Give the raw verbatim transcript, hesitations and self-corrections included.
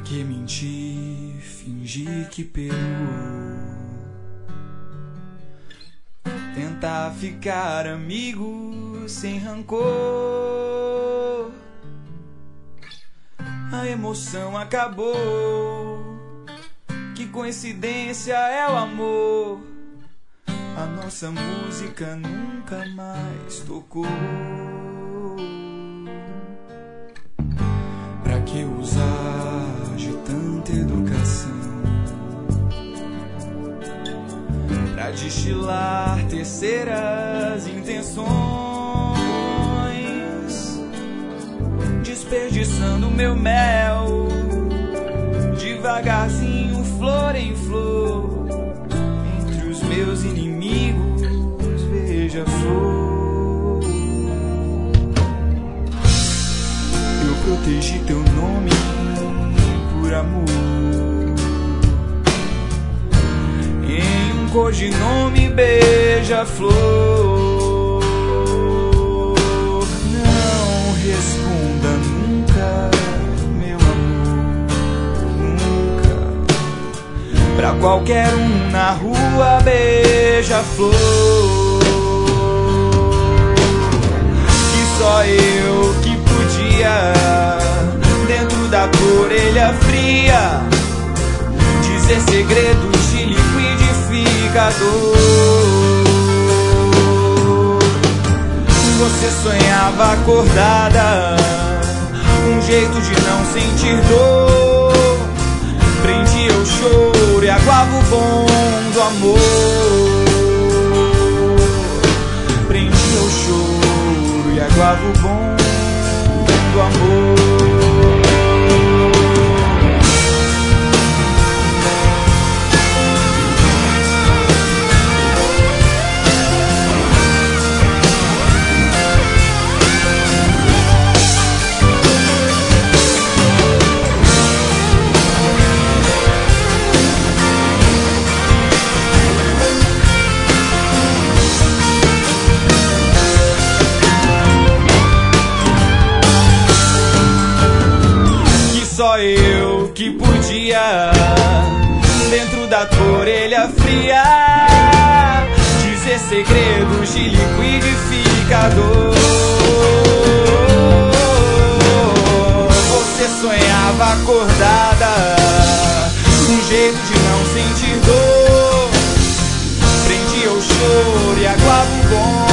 que mentir, fingir que perdoou, tentar ficar amigo sem rancor. A emoção acabou, que coincidência é o amor. A nossa música nunca mais tocou. Pra que usar de tanta educação pra destilar terceiras intenções, desperdiçando meu mel devagarzinho, flor em flor, entre os meus inimigos, beija-flor. Eu protegi teu nome por amor, em um codinome beija-flor. Não responda nunca, meu amor, nunca, pra qualquer um na rua, beija-flor. Que só eu que podia, dentro da tua orelha fria, dizer segredos de liquidificador. Você sonhava acordada, um jeito de não sentir dor, prendia o choro e aguava o bom do amor. Prendia o choro e aguava o bom do amor. Só eu que podia, dentro da tua orelha fria, dizer segredos de liquidificador. Você sonhava acordada, um jeito de não sentir dor, prendia o choro e aguava o bom